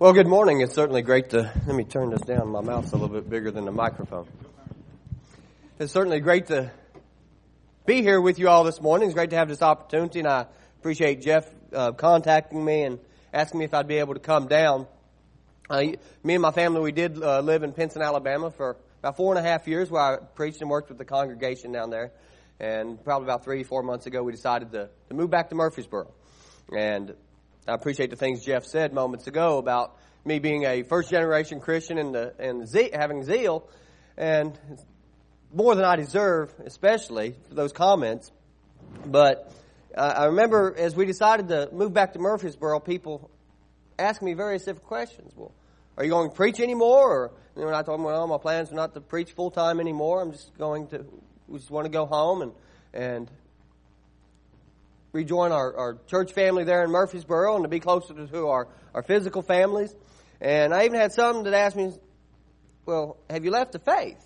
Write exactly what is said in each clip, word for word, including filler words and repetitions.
Well, good morning. It's certainly great to, let me turn this down. My mouth's a little bit bigger than the microphone. It's certainly great to be here with you all this morning. It's great to have this opportunity, and I appreciate Jeff uh, contacting me and asking me if I'd be able to come down. Uh, me and my family, we did uh, live in Pinson, Alabama for about four and a half years where I preached and worked with the congregation down there. And probably about three, four months ago, we decided to, to move back to Murfreesboro. And I appreciate the things Jeff said moments ago about me being a first-generation Christian and, the, and ze- having zeal, and more than I deserve, especially for those comments. But uh, I remember as we decided to move back to Murfreesboro, people asked me various different questions. Well, are you going to preach anymore? Or you know, I told them, well, my plans are not to preach full-time anymore. I'm just going to, we just want to go home and and rejoin our, our church family there in Murfreesboro and to be closer to our, our physical families. And I even had some that asked me, well, have you left the faith?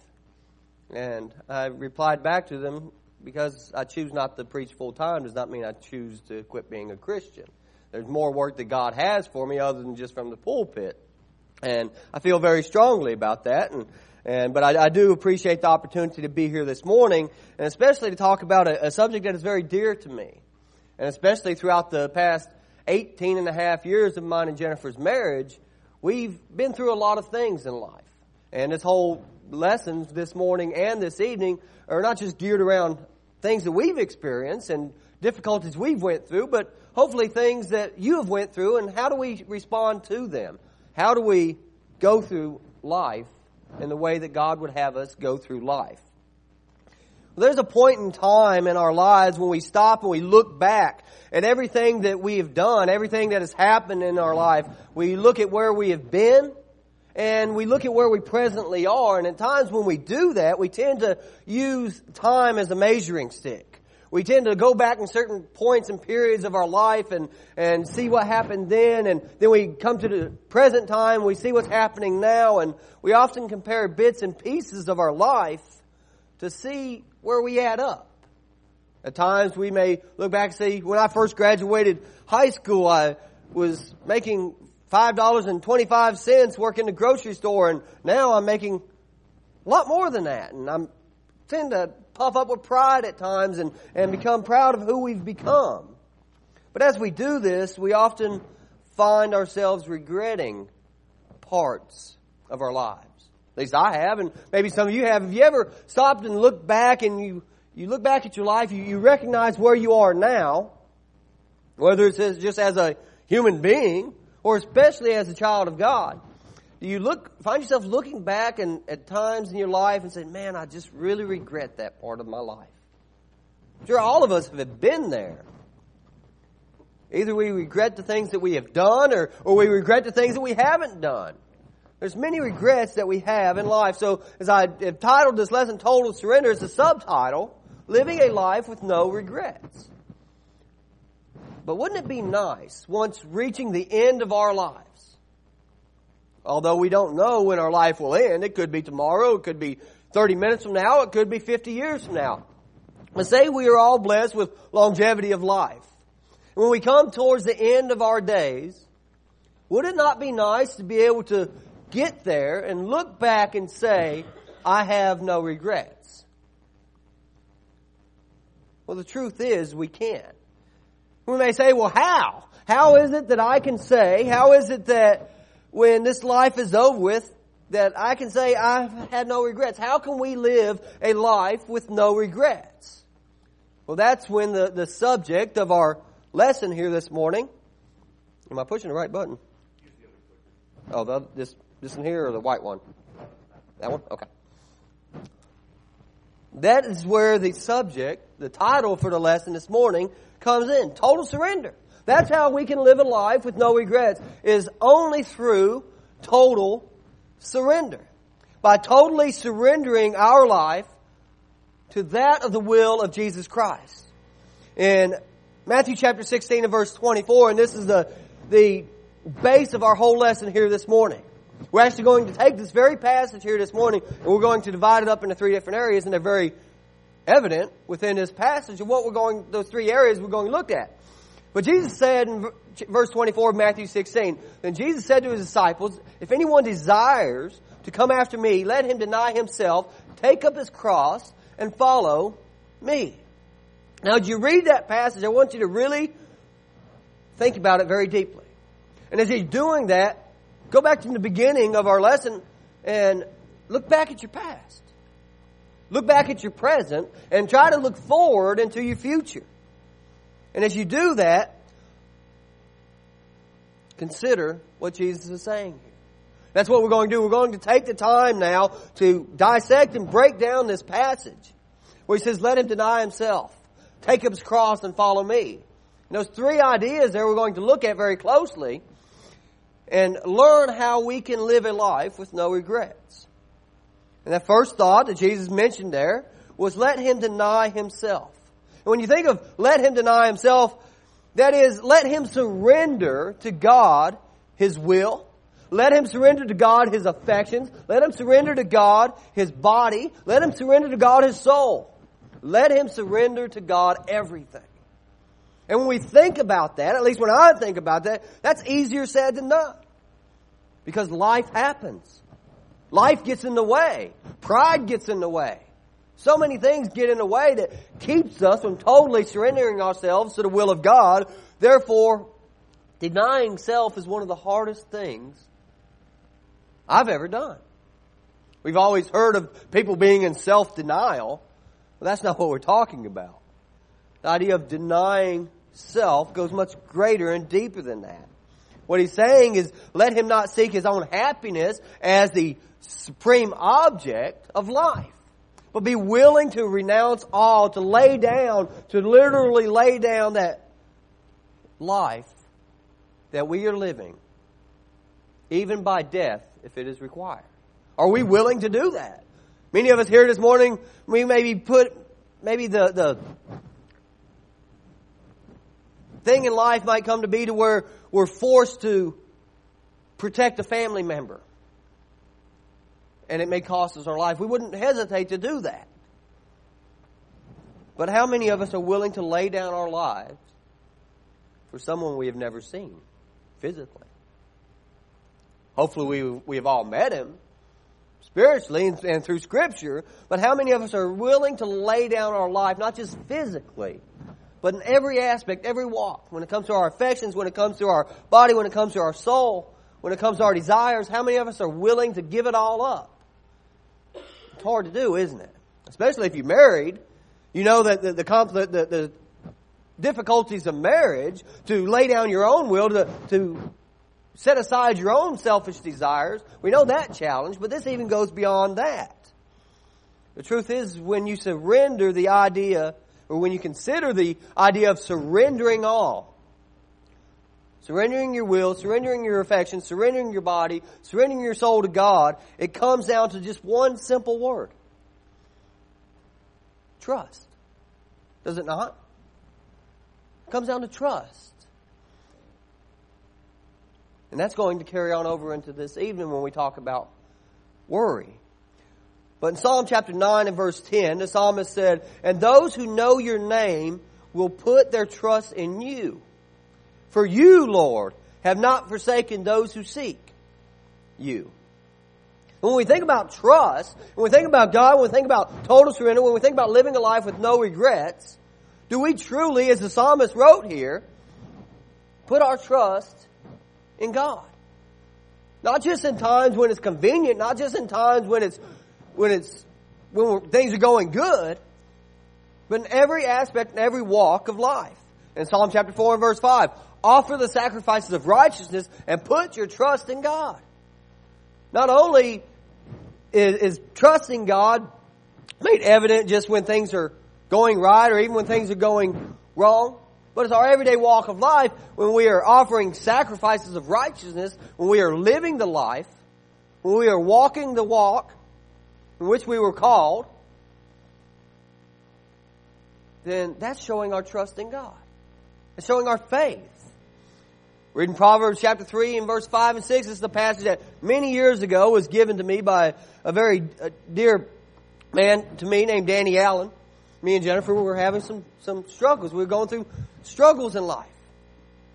And I replied back to them, because I choose not to preach full time does not mean I choose to quit being a Christian. There's more work that God has for me other than just from the pulpit. And I feel very strongly about that. And And, but I, I do appreciate the opportunity to be here this morning, and especially to talk about a, a subject that is very dear to me. And especially throughout the past eighteen and a half years of mine and Jennifer's marriage, we've been through a lot of things in life. And this whole lessons this morning and this evening are not just geared around things that we've experienced and difficulties we've went through, but hopefully things that you have went through, and how do we respond to them? How do we go through life in the way that God would have us go through life? Well, there's a point in time in our lives when we stop and we look back at everything that we have done, everything that has happened in our life. We look at where we have been, and we look at where we presently are. And at times when we do that, we tend to use time as a measuring stick. We tend to go back in certain points and periods of our life and, and see what happened then. And then we come to the present time, we see what's happening now. And we often compare bits and pieces of our life to see where we add up. At times we may look back and see, when I first graduated high school, I was making five dollars and twenty-five cents working the grocery store. And now I'm making a lot more than that. And I'm tend to puff up with pride at times and, and become proud of who we've become. But as we do this, we often find ourselves regretting parts of our lives. At least I have, and maybe some of you have. Have you ever stopped and looked back and you, you look back at your life, you, you recognize where you are now, whether it's as, just as a human being or especially as a child of God? Do you look, find yourself looking back and at times in your life and say, man, I just really regret that part of my life? Sure, all of us have been there. Either we regret the things that we have done or, or we regret the things that we haven't done. There's many regrets that we have in life. So as I have titled this lesson, Total Surrender, it's a subtitle, Living a Life with No Regrets. But wouldn't it be nice, once reaching the end of our lives, although we don't know when our life will end, it could be tomorrow, it could be thirty minutes from now, it could be fifty years from now. But say we are all blessed with longevity of life. When we come towards the end of our days, would it not be nice to be able to get there and look back and say, I have no regrets? Well, the truth is we can't. We may say, well, how? How is it that I can say, how is it that when this life is over with, that I can say I've had no regrets? How can we live a life with no regrets? Well, that's when the, the subject of our lesson here this morning. Am I pushing the right button? Oh, the, this, this one here or the white one? That one? Okay. That is where the subject, the title for the lesson this morning, comes in. Total surrender. That's how we can live a life with no regrets, is only through total surrender. By totally surrendering our life to that of the will of Jesus Christ. In Matthew chapter sixteen and verse twenty-four, and this is the, the base of our whole lesson here this morning. We're actually going to take this very passage here this morning, and we're going to divide it up into three different areas, and they're very evident within this passage of what we're going, those three areas we're going to look at. But Jesus said in verse twenty-four of Matthew sixteen, then Jesus said to his disciples, if anyone desires to come after me, let him deny himself, take up his cross, and follow me. Now, as you read that passage, I want you to really think about it very deeply. And as you're doing that, go back to the beginning of our lesson and look back at your past. Look back at your present and try to look forward into your future. And as you do that, consider what Jesus is saying here. That's what we're going to do. We're going to take the time now to dissect and break down this passage where he says, let him deny himself, take up his cross and follow me. And those three ideas there we're going to look at very closely and learn how we can live a life with no regrets. And that first thought that Jesus mentioned there was let him deny himself. And when you think of let him deny himself, that is, let him surrender to God his will. Let him surrender to God his affections. Let him surrender to God his body. Let him surrender to God his soul. Let him surrender to God everything. And when we think about that, at least when I think about that, that's easier said than done. Because life happens. Life gets in the way. Pride gets in the way. So many things get in the way that keeps us from totally surrendering ourselves to the will of God. Therefore, denying self is one of the hardest things I've ever done. We've always heard of people being in self-denial. But that's not what we're talking about. The idea of denying self goes much greater and deeper than that. What he's saying is, let him not seek his own happiness as the supreme object of life, but be willing to renounce all, to lay down, to literally lay down that life that we are living, even by death if it is required. Are we willing to do that? Many of us here this morning, we maybe put, maybe the, the thing in life might come to be to where we're forced to protect a family member. And it may cost us our life. We wouldn't hesitate to do that. But how many of us are willing to lay down our lives for someone we have never seen physically? Hopefully we, we have all met him spiritually and, and through Scripture. But how many of us are willing to lay down our life, not just physically, but in every aspect, every walk, when it comes to our affections, when it comes to our body, when it comes to our soul, when it comes to our desires, how many of us are willing to give it all up? It's hard to do, isn't it? Especially if you're married. You know that the, the, the, the difficulties of marriage, to lay down your own will, to, to set aside your own selfish desires. We know that challenge, but this even goes beyond that. The truth is, when you surrender the idea, or when you consider the idea of surrendering all, surrendering your will, surrendering your affections, surrendering your body, surrendering your soul to God, it comes down to just one simple word. Trust. Does it not? It comes down to trust. And that's going to carry on over into this evening when we talk about worry. But in Psalm chapter nine and verse ten, the psalmist said, and those who know your name will put their trust in you. For you, Lord, have not forsaken those who seek you. When we think about trust, when we think about God, when we think about total surrender, when we think about living a life with no regrets, do we truly, as the psalmist wrote here, put our trust in God? Not just in times when it's convenient, not just in times when it's when it's when things are going good, but in every aspect and every walk of life. In Psalm chapter four and verse five, offer the sacrifices of righteousness and put your trust in God. Not only is, is trusting God made evident just when things are going right or even when things are going wrong, but it's our everyday walk of life when we are offering sacrifices of righteousness, when we are living the life, when we are walking the walk in which we were called, then that's showing our trust in God. It's showing our faith. Reading Proverbs chapter three and verse five and six, this is the passage that many years ago was given to me by a very uh, dear man to me named Danny Allen. Me and Jennifer were having some, some struggles. We were going through struggles in life.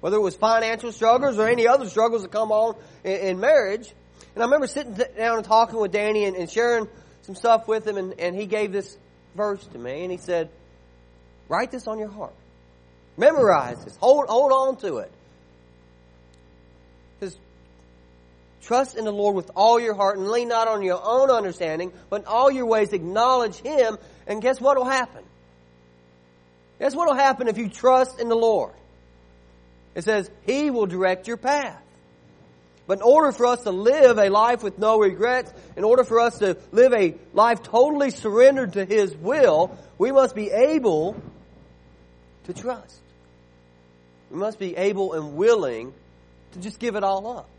whether it was financial struggles or any other struggles that come on in, in marriage. And I remember sitting down and talking with Danny and, and sharing some stuff with him, and, and he gave this verse to me, and he said, write this on your heart. Memorize this. Hold, hold on to it. Because trust in the Lord with all your heart and lean not on your own understanding, but in all your ways acknowledge Him, and guess what will happen? Guess what will happen if you trust in the Lord? It says, He will direct your path. But in order for us to live a life with no regrets, in order for us to live a life totally surrendered to His will, we must be able to trust. We must be able and willing to just give it all up.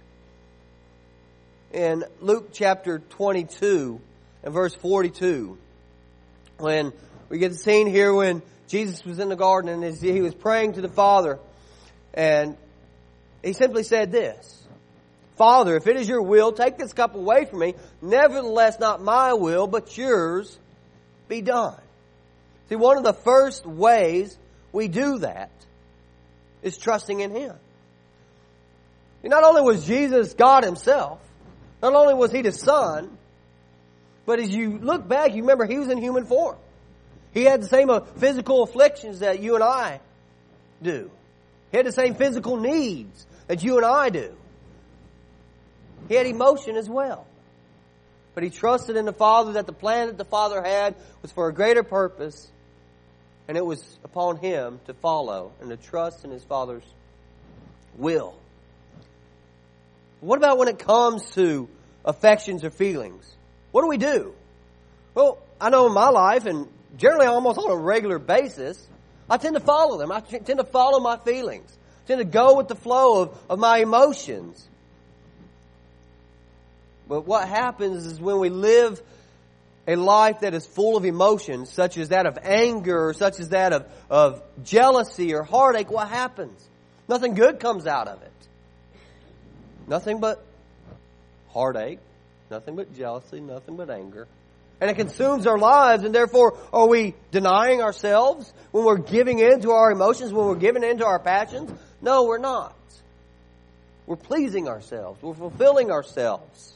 In Luke chapter twenty-two and verse forty-two, when we get the scene here when Jesus was in the garden and he was praying to the Father, and He simply said this, Father, if it is your will, take this cup away from me. Nevertheless, not my will, but yours be done. See, one of the first ways we do that is trusting in Him. And not only was Jesus God Himself, not only was He the Son, but as you look back, you remember He was in human form. He had the same physical afflictions that you and I do. He had the same physical needs that you and I do. He had emotion as well. But He trusted in the Father that the plan that the Father had was for a greater purpose, and it was upon Him to follow and to trust in His Father's will. What about when it comes to affections or feelings? What do we do? Well, I know in my life, and generally almost on a regular basis, I tend to follow them. I tend to follow my feelings. I tend to go with the flow of, of my emotions. But what happens is when we live a life that is full of emotions, such as that of anger, or such as that of, of jealousy or heartache, what happens? Nothing good comes out of it. Nothing but heartache, nothing but jealousy, nothing but anger. And it consumes our lives, and therefore are we denying ourselves when we're giving in to our emotions, when we're giving in to our passions? No, we're not. We're pleasing ourselves. We're fulfilling ourselves.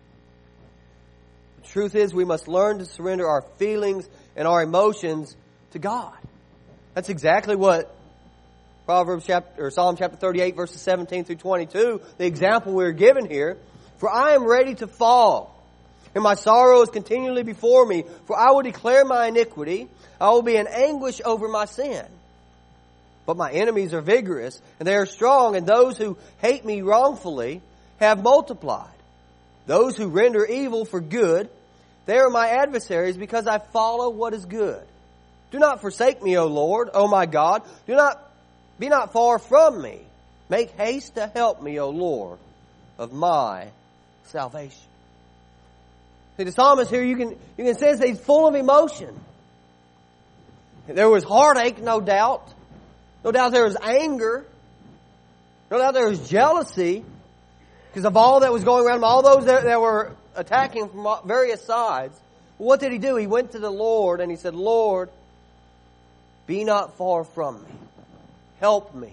The truth is we must learn to surrender our feelings and our emotions to God. That's exactly what Proverbs chapter, or Psalm chapter thirty-eight, verses seventeen through twenty-two, the example we're given here. For I am ready to fall, and my sorrow is continually before me. For I will declare my iniquity. I will be in anguish over my sin. But my enemies are vigorous, and they are strong, and those who hate me wrongfully have multiplied. Those who render evil for good, they are my adversaries, because I follow what is good. Do not forsake me, O Lord, O my God. Do not be not far from me. Make haste to help me, O Lord, of my salvation. See, the psalmist here, you can you can sense that he's full of emotion. There was heartache, no doubt. No doubt there was anger. No doubt there was jealousy because of all that was going around him, all those that, that were attacking from various sides. What did he do? He went to the Lord and he said, Lord, be not far from me. Help me.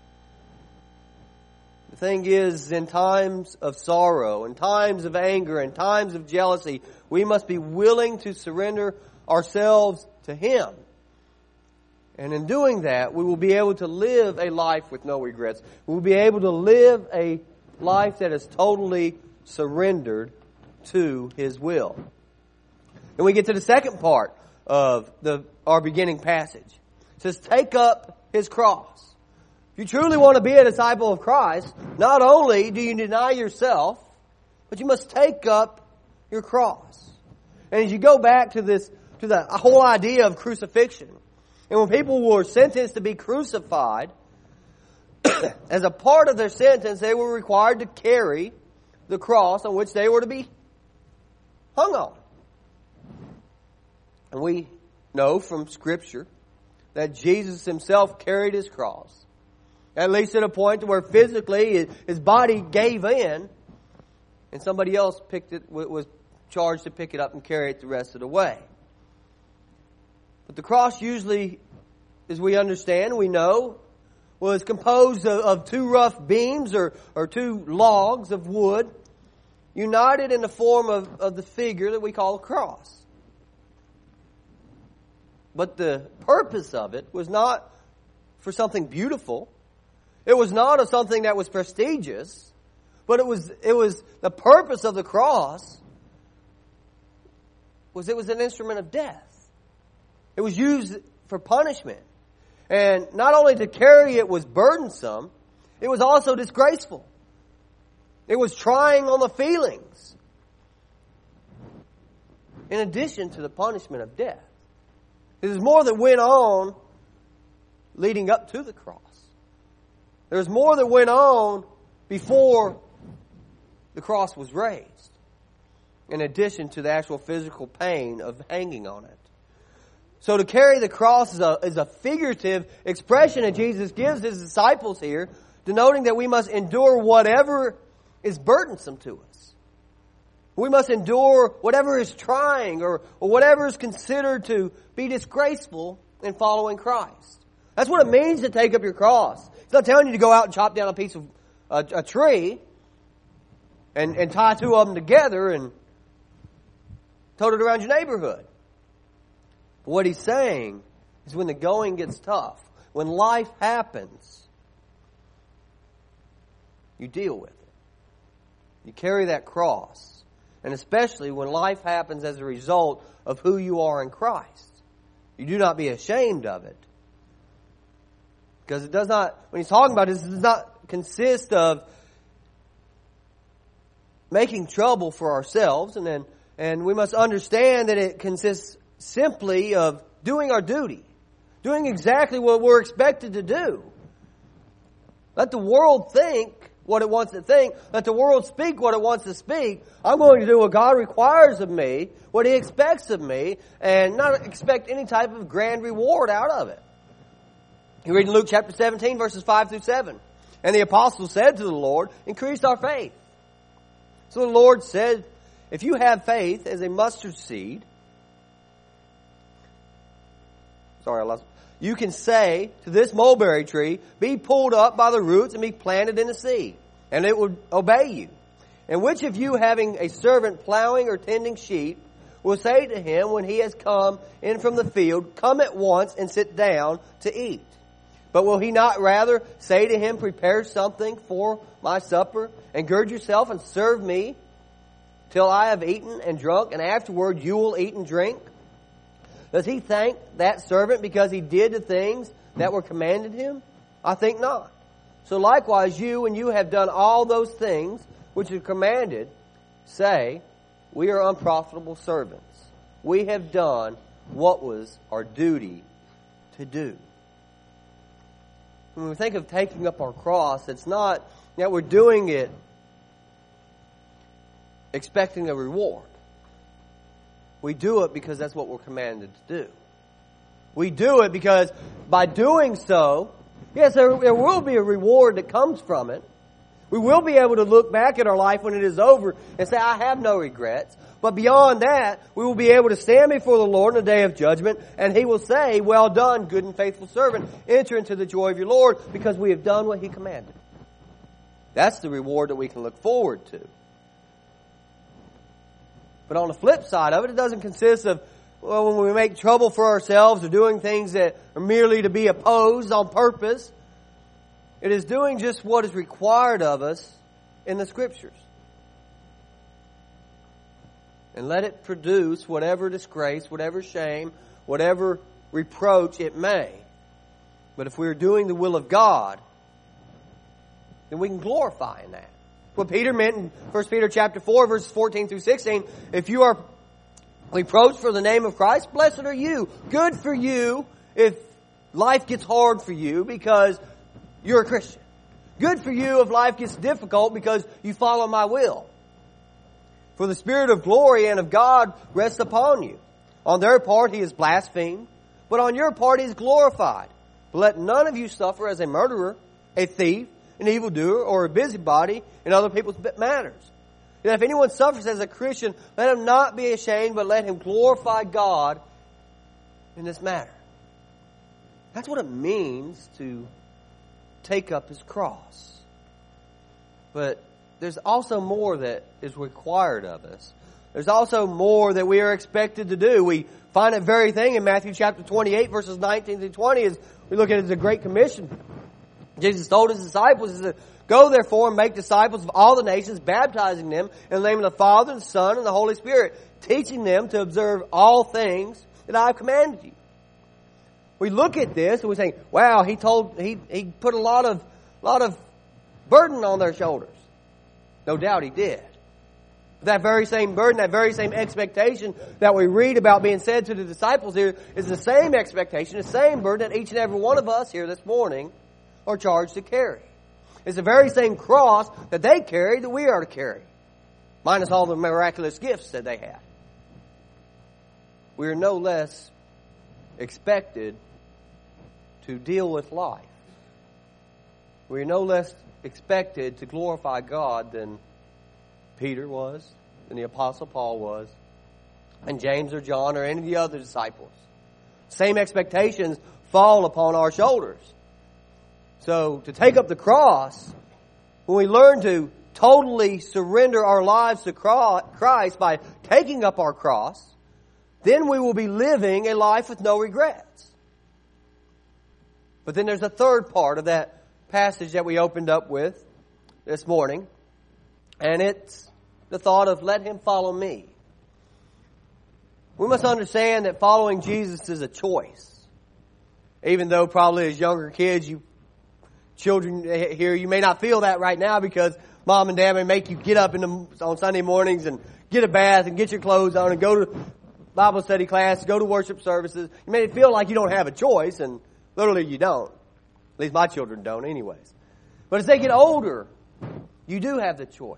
The thing is, in times of sorrow, in times of anger, in times of jealousy, we must be willing to surrender ourselves to Him. And in doing that, we will be able to live a life with no regrets. We will be able to live a life that is totally surrendered to His will. And we get to the second part of the our beginning passage. It says, take up His cross. If you truly want to be a disciple of Christ, not only do you deny yourself, but you must take up your cross. And as you go back to this, to the whole idea of crucifixion, and when people were sentenced to be crucified, as a part of their sentence, they were required to carry the cross on which they were to be hung on. And we know from Scripture that Jesus Himself carried His cross. At least at a point where physically His body gave in, and somebody else picked it, was charged to pick it up and carry it the rest of the way. But the cross usually, as we understand, we know, was composed of, of two rough beams or, or two logs of wood united in the form of, of the figure that we call a cross. But the purpose of it was not for something beautiful. It was not of something that was prestigious. But it was, it was the purpose of the cross was it was an instrument of death. It was used for punishment. And not only to carry it was burdensome, it was also disgraceful. It was trying on the feelings. In addition to the punishment of death. It was more that went on leading up to the cross. There was more that went on before the cross was raised. In addition to the actual physical pain of hanging on it. So to carry the cross is a, is a figurative expression that Jesus gives His disciples here, denoting that we must endure whatever is burdensome to us. We must endure whatever is trying or, or whatever is considered to be disgraceful in following Christ. That's what it means to take up your cross. He's not telling you to go out and chop down a piece of a, a tree and, and tie two of them together and tote it around your neighborhood. What He's saying is when the going gets tough, when life happens, you deal with it. You carry that cross. And especially when life happens as a result of who you are in Christ. You do not be ashamed of it. Because it does not, when He's talking about this, it does not consist of making trouble for ourselves. And then, and we must understand that it consists simply of doing our duty. Doing exactly what we're expected to do. Let the world think what it wants to think. Let the world speak what it wants to speak. I'm going to do what God requires of me, what He expects of me, and not expect any type of grand reward out of it. You read in Luke chapter seventeen, verses five through seven. And the apostles said to the Lord, increase our faith. So the Lord said, if you have faith as a mustard seed, Sorry, I lost. You can say to this mulberry tree, be pulled up by the roots and be planted in the sea, and it will obey you. And which of you, having a servant plowing or tending sheep, will say to him when he has come in from the field, come at once and sit down to eat? But will he not rather say to him, prepare something for my supper, and gird yourself and serve me till I have eaten and drunk, and afterward you will eat and drink? Does he thank that servant because he did the things that were commanded him? I think not. So likewise you, when you have done all those things which are commanded, say, we are unprofitable servants. We have done what was our duty to do. When we think of taking up our cross, it's not that we're doing it expecting a reward. We do it because that's what we're commanded to do. We do it because by doing so, yes, there, there will be a reward that comes from it. We will be able to look back at our life when it is over and say, I have no regrets. But beyond that, we will be able to stand before the Lord in the day of judgment, and He will say, well done, good and faithful servant. Enter into the joy of your Lord, because we have done what He commanded. That's the reward that we can look forward to. But on the flip side of it, it doesn't consist of, well, when we make trouble for ourselves or doing things that are merely to be opposed on purpose. It is doing just what is required of us in the Scriptures. And let it produce whatever disgrace, whatever shame, whatever reproach it may. But if we're doing the will of God, then we can glorify in that. What Peter meant in First Peter chapter four, verses fourteen through sixteen, if you are reproached for the name of Christ, blessed are you. Good for you if life gets hard for you because you're a Christian. Good for you if life gets difficult because you follow my will. For the Spirit of glory and of God rests upon you. On their part He is blasphemed, but on your part He is glorified. But let none of you suffer as a murderer, a thief, an evildoer, or a busybody in other people's matters. And if anyone suffers as a Christian, let him not be ashamed, but let him glorify God in this matter. That's what it means to take up his cross. But there's also more that is required of us. There's also more that we are expected to do. We find that very thing in Matthew chapter twenty-eight, verses nineteen through twenty, as we look at it as a great commission. Jesus told his disciples, he said, "Go therefore and make disciples of all the nations, baptizing them in the name of the Father, and the Son, and the Holy Spirit, teaching them to observe all things that I have commanded you." We look at this and we think, wow, he told, he, he put a lot of, lot of burden on their shoulders. No doubt he did. That very same burden, that very same expectation that we read about being said to the disciples here is the same expectation, the same burden that each and every one of us here this morning are charged to carry. It's the very same cross that they carried that we are to carry, minus all the miraculous gifts that they had. We are no less expected to deal with life. We are no less expected to glorify God than Peter was, than the Apostle Paul was, and James or John or any of the other disciples. Same expectations fall upon our shoulders. So to take up the cross, when we learn to totally surrender our lives to Christ by taking up our cross, then we will be living a life with no regrets. But then there's a third part of that passage that we opened up with this morning, and it's the thought of let him follow me. We must understand that following Jesus is a choice. Even though probably as younger kids, you children here, you may not feel that right now because mom and dad may make you get up in the, on Sunday mornings and get a bath and get your clothes on and go to Bible study class, go to worship services. You may feel like you don't have a choice, and literally you don't. At least my children don't anyways. But as they get older, you do have the choice.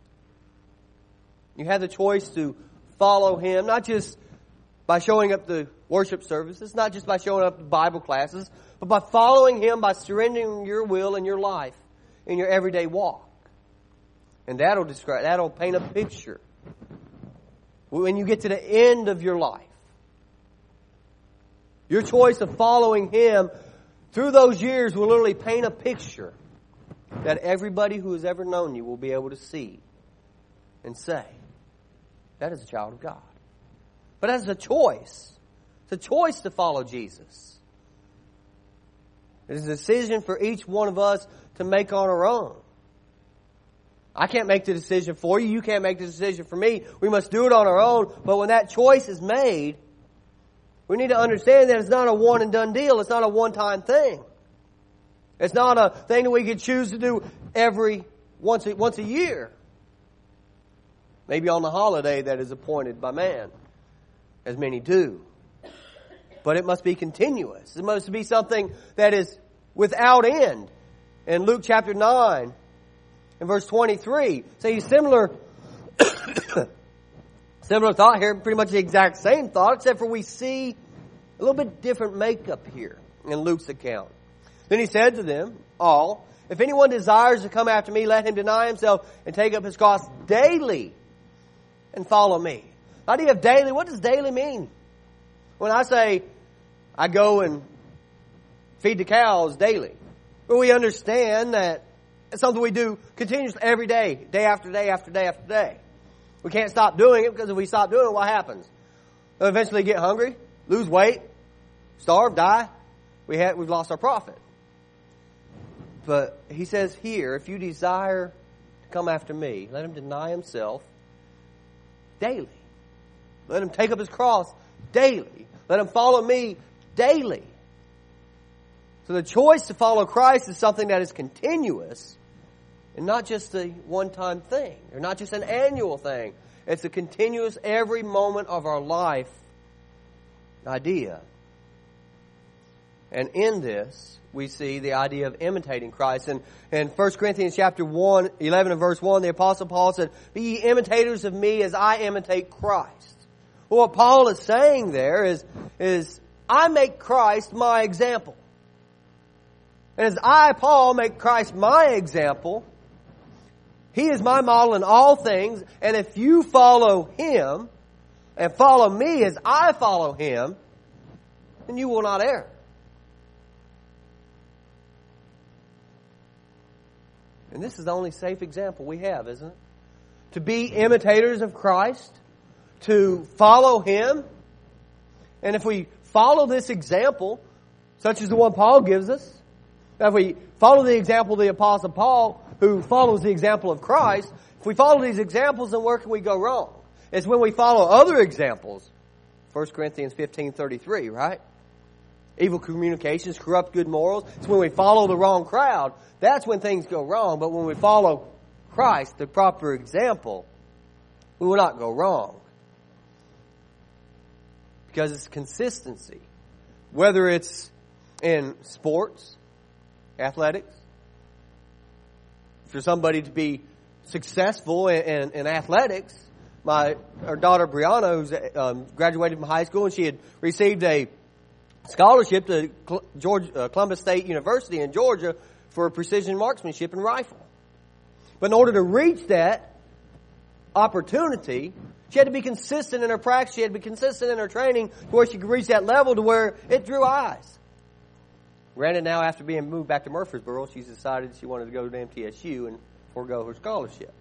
You have the choice to follow him, not just by showing up to worship services, not just by showing up to Bible classes, but by following him, by surrendering your will and your life in your everyday walk. And that'll describe, that'll paint a picture when you get to the end of your life. Your choice of following him through those years will literally paint a picture that everybody who has ever known you will be able to see and say, that is a child of God. But that's a choice. It's a choice to follow Jesus. It is a decision for each one of us to make on our own. I can't make the decision for you. You can't make the decision for me. We must do it on our own. But when that choice is made, we need to understand that it's not a one and done deal. It's not a one-time thing. It's not a thing that we can choose to do every once a, once a year. Maybe on the holiday that is appointed by man, as many do. But it must be continuous. It must be something that is without end. In Luke chapter nine, in verse twenty-three, say similar, similar thought here, pretty much the exact same thought, except for we see a little bit different makeup here in Luke's account. Then he said to them all, "If anyone desires to come after me, let him deny himself and take up his cross daily and follow me." The idea of daily, what does daily mean? When I say I go and feed the cows daily, well, we understand that it's something we do continuously every day, day after day after day after day. We can't stop doing it because if we stop doing it, what happens? We'll eventually get hungry, lose weight, starve, die. We have, we've lost our profit. But he says here, if you desire to come after me, let him deny himself daily. Let him take up his cross daily. Let him follow me daily. So the choice to follow Christ is something that is continuous and not just a one-time thing, or not just an annual thing. It's a continuous, every moment of our life idea. And in this, we see the idea of imitating Christ. And in First Corinthians chapter one, eleven and verse one, the Apostle Paul said, "Be ye imitators of me as I imitate Christ." Well, what Paul is saying there is, is I make Christ my example. And as I, Paul, make Christ my example, he is my model in all things. And if you follow him and follow me as I follow him, then you will not err. And this is the only safe example we have, isn't it? To be imitators of Christ, to follow Him. And if we follow this example, such as the one Paul gives us, if we follow the example of the Apostle Paul, who follows the example of Christ, if we follow these examples, then where can we go wrong? It's when we follow other examples. First Corinthians fifteen thirty-three, right? Evil communications corrupt good morals. It's when we follow the wrong crowd. That's when things go wrong. But when we follow Christ, the proper example, we will not go wrong. Because it's consistency. Whether it's in sports, athletics, for somebody to be successful in, in, in athletics, my our daughter Brianna, who's um, graduated from high school, and she had received a scholarship to Georgia, uh, Columbus State University in Georgia for precision marksmanship and rifle. But in order to reach that opportunity, she had to be consistent in her practice. She had to be consistent in her training to where she could reach that level to where it drew eyes. Granted, now after being moved back to Murfreesboro, she's decided she wanted to go to M T S U and forego her scholarship.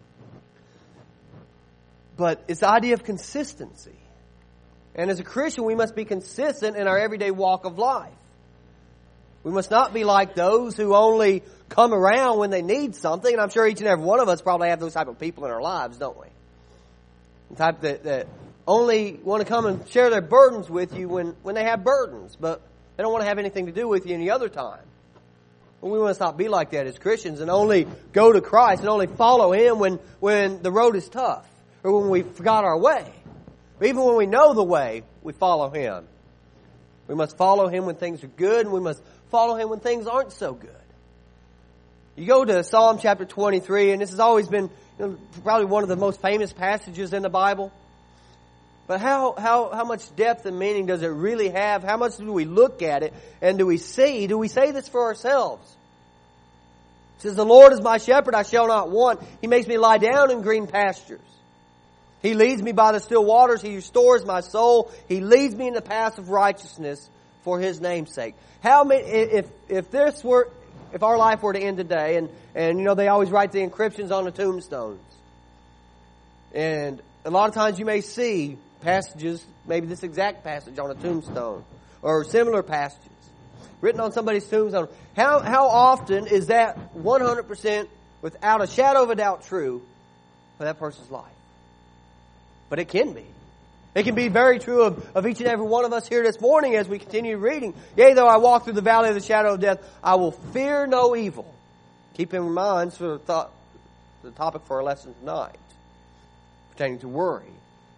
But it's the idea of consistency. And as a Christian, we must be consistent in our everyday walk of life. We must not be like those who only come around when they need something. And I'm sure each and every one of us probably have those type of people in our lives, don't we? The type that, that only want to come and share their burdens with you when, when they have burdens, but they don't want to have anything to do with you any other time. Well, we must not be like that as Christians and only go to Christ and only follow Him when, when the road is tough or when we forgot our way. Even when we know the way, we follow Him. We must follow Him when things are good, and we must follow Him when things aren't so good. You go to Psalm chapter twenty-three, and this has always been you know, probably one of the most famous passages in the Bible. But how, how, how much depth and meaning does it really have? How much do we look at it, and do we see? Do we say this for ourselves? It says, "The Lord is my shepherd, I shall not want. He makes me lie down in green pastures. He leads me by the still waters. He restores my soul. He leads me in the paths of righteousness for His name's sake." How many, if, if this were, if our life were to end today, and, and you know, they always write the inscriptions on the tombstones. And a lot of times you may see passages, maybe this exact passage on a tombstone, or similar passages, written on somebody's tombstone. How, how often is that one hundred percent without a shadow of a doubt true for that person's life? But it can be. It can be very true of, of each and every one of us here this morning as we continue reading. "Yea, though I walk through the valley of the shadow of death, I will fear no evil." Keep in mind for the, thought, the topic for our lesson tonight, pertaining to worry.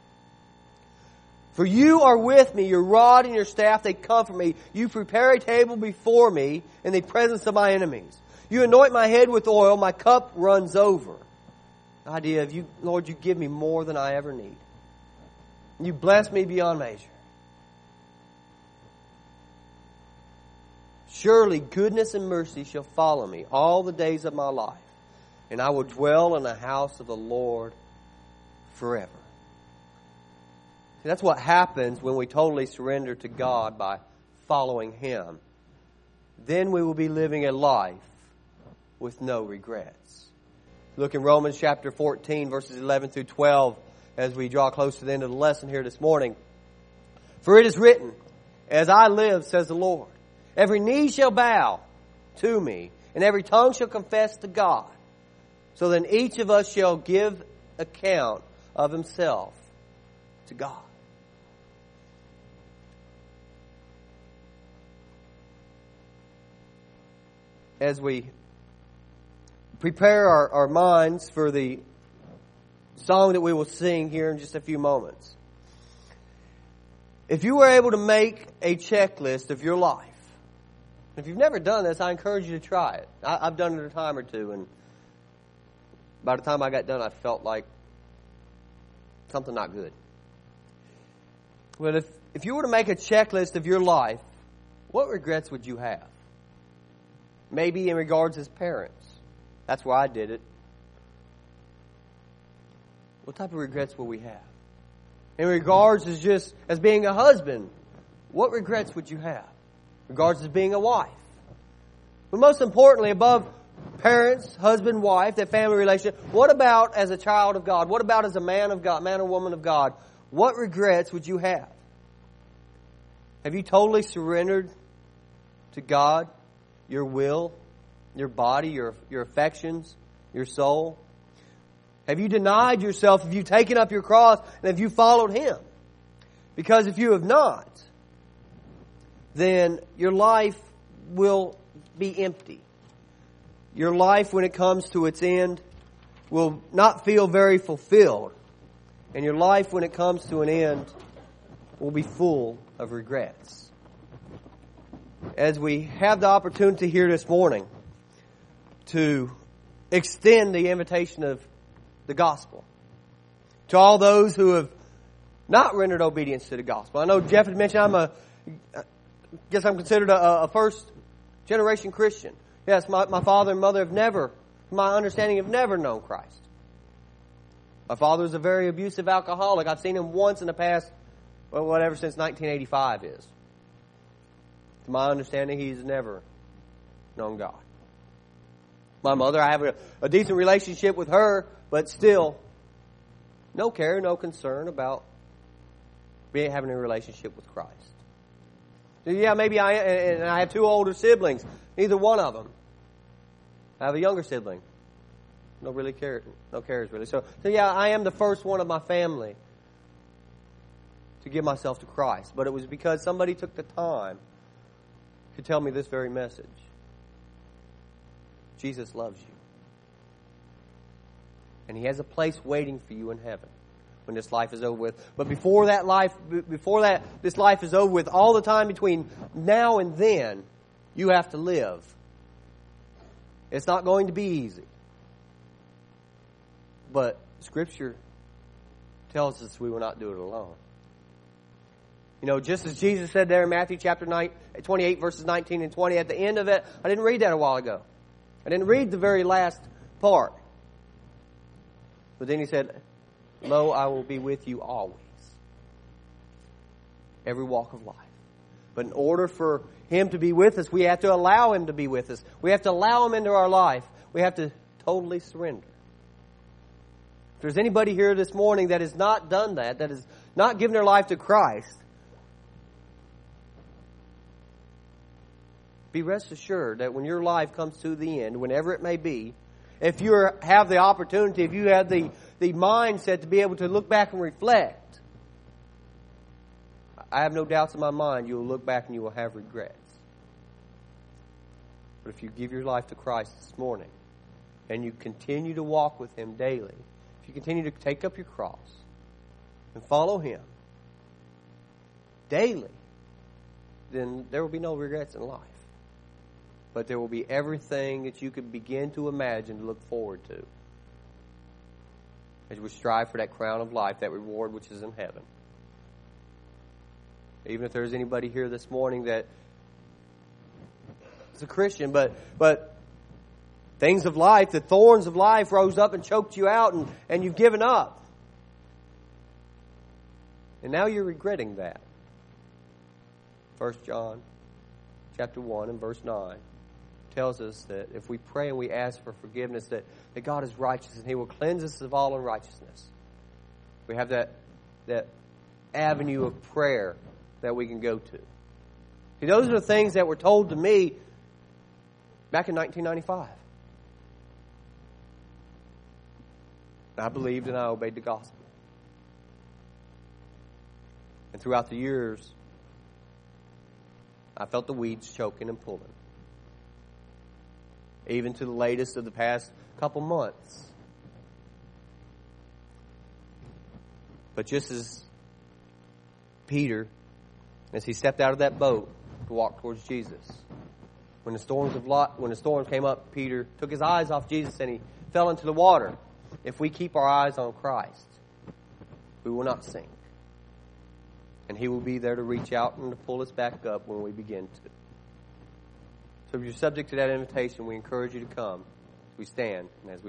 "For you are with me, your rod and your staff, they comfort me. You prepare a table before me in the presence of my enemies. You anoint my head with oil, my cup runs over." The idea of, you, Lord, you give me more than I ever need. You bless me beyond measure. "Surely goodness and mercy shall follow me all the days of my life, and I will dwell in the house of the Lord forever." See, that's what happens when we totally surrender to God by following Him. Then we will be living a life with no regrets. Look in Romans chapter fourteen, verses eleven through twelve, as we draw close to the end of the lesson here this morning. "For it is written, as I live, says the Lord, every knee shall bow to me, and every tongue shall confess to God. So then each of us shall give account of himself to God." As we prepare our, our minds for the song that we will sing here in just a few moments, if you were able to make a checklist of your life, if you've never done this, I encourage you to try it. I, I've done it a time or two, and by the time I got done, I felt like something not good. But if, if you were to make a checklist of your life, what regrets would you have? Maybe in regards as parents. That's why I did it. What type of regrets will we have? In regards as just as being a husband, what regrets would you have? In regards as being a wife. But most importantly, above parents, husband, wife, that family relationship. What about as a child of God? What about as a man of God, man or woman of God? What regrets would you have? Have you totally surrendered to God, your will, your body, your, your affections, your soul? Have you denied yourself? Have you taken up your cross? And have you followed Him? Because if you have not, then your life will be empty. Your life, when it comes to its end, will not feel very fulfilled. And your life, when it comes to an end, will be full of regrets. As we have the opportunity here this morning to extend the invitation of the gospel to all those who have not rendered obedience to the gospel. I know Jeff had mentioned I'm a, I guess I'm considered a, a first generation Christian. Yes, my, my father and mother have never, my understanding, have never known Christ. My father is a very abusive alcoholic. I've seen him once in the past, well, whatever, since nineteen eighty-five is. To my understanding, he's never known God. My mother, I have a, a decent relationship with her, but still, no care, no concern about being having a relationship with Christ. So yeah, maybe I and I have two older siblings. Neither one of them. I have a younger sibling. No really care, no cares really. So, so yeah, I am the first one of my family to give myself to Christ. But it was because somebody took the time to tell me this very message. Jesus loves you. And He has a place waiting for you in heaven when this life is over with. But before that life, before that, this life is over with, all the time between now and then, you have to live. It's not going to be easy. But Scripture tells us we will not do it alone. You know, just as Jesus said there in Matthew chapter nine, twenty-eight, verses nineteen and twenty, at the end of it, I didn't read that a while ago. I didn't read the very last part. But then He said, "Lo, I will be with you always." Every walk of life. But in order for Him to be with us, we have to allow Him to be with us. We have to allow Him into our life. We have to totally surrender. If there's anybody here this morning that has not done that, that has not given their life to Christ, be rest assured that when your life comes to the end, whenever it may be, if you have the opportunity, if you have the, the mindset to be able to look back and reflect, I have no doubts in my mind you will look back and you will have regrets. But if you give your life to Christ this morning and you continue to walk with Him daily, if you continue to take up your cross and follow Him daily, then there will be no regrets in life. But there will be everything that you could begin to imagine to look forward to as we strive for that crown of life, that reward which is in heaven. Even if there's anybody here this morning that is a Christian, but but things of life, the thorns of life rose up and choked you out, and, and you've given up. And now you're regretting that. First John chapter one and verse nine tells us that if we pray and we ask for forgiveness, that, that God is righteous and He will cleanse us of all unrighteousness. We have that that avenue of prayer that we can go to. See, those are the things that were told to me back in nineteen ninety-five. I believed and I obeyed the gospel. And throughout the years, I felt the weeds choking and pulling. Even to the latest of the past couple months. But just as Peter, as he stepped out of that boat to walk towards Jesus, when the storms of Lot, when the storm came up, Peter took his eyes off Jesus and he fell into the water. If we keep our eyes on Christ, we will not sink. And He will be there to reach out and to pull us back up when we begin to. So if you're subject to that invitation, we encourage you to come as we stand and as we